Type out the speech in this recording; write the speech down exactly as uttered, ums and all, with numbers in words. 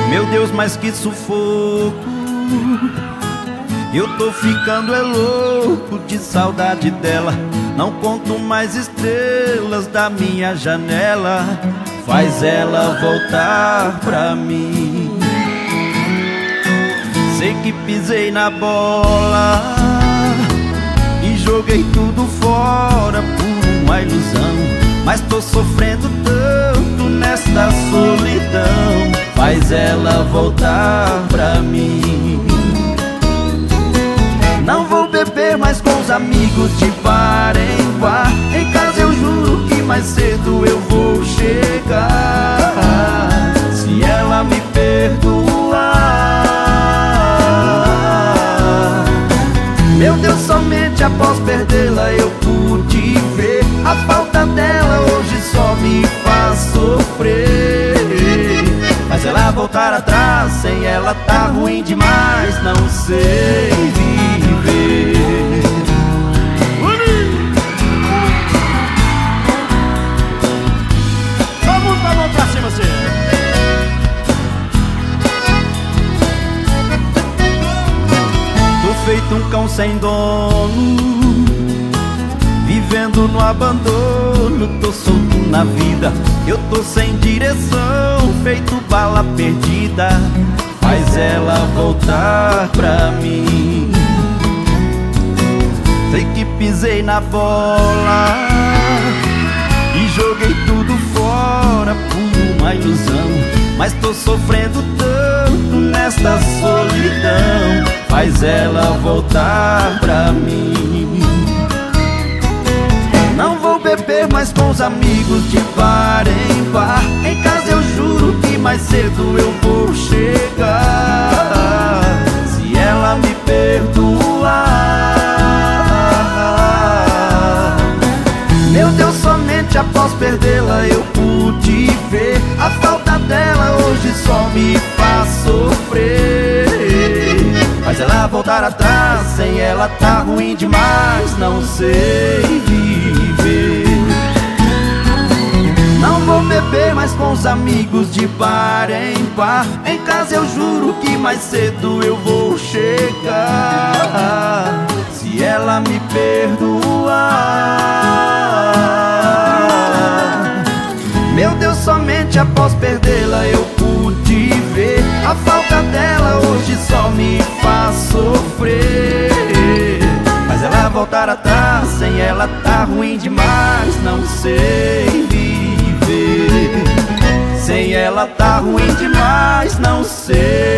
Meu Deus, mas que sufoco. Eu tô ficando é louco de saudade dela. Não conto mais estrelas da minha janela. Faz ela voltar pra mim. Sei que pisei na bola e joguei tudo fora por uma ilusão, mas tô sofrendo tanto nesta solidão. Faz ela voltar pra mim. Não vou beber mais com os amigos de bar em bar. Em casa eu juro que mais cedo eu vou chegar. Se ela me perdoar. Meu Deus, somente após perdê-la eu pude ver. A falta dela hoje só me faz sofrer. Faz ela voltar atrás, sem ela tá ruim demais, não sei viver. Todo mundo com a mão pra cima, assim. Tô feito um cão sem dono, vivendo no abandono. Tô solto na vida, eu tô sem direção, feito bala perdida. Faz ela voltar pra mim. Sei que pisei na bola e joguei tudo fora por uma ilusão, mas tô sofrendo tanto nesta solidão. Faz ela voltar pra mim. Não vou beber mais com os amigos de bar em bar. Em casa eu juro que mais cedo eu vou chegar. Se ela me perdoar. Meu Deus, somente após perdê-la eu pude ver. A falta dela hoje só me faz sofrer. Faz ela voltar atrás, sem ela tá ruim demais, não sei viver. Não vou beber mais com os amigos de bar em bar. Em casa eu juro que mais cedo eu vou chegar. Se ela me perdoar. Meu Deus, somente após perdê-la eu pude ver. A falta dela hoje só me faz sofrer. Faz ela voltar atrás, sem ela tá ruim demais, não sei viver. Sem ela tá ruim demais, não sei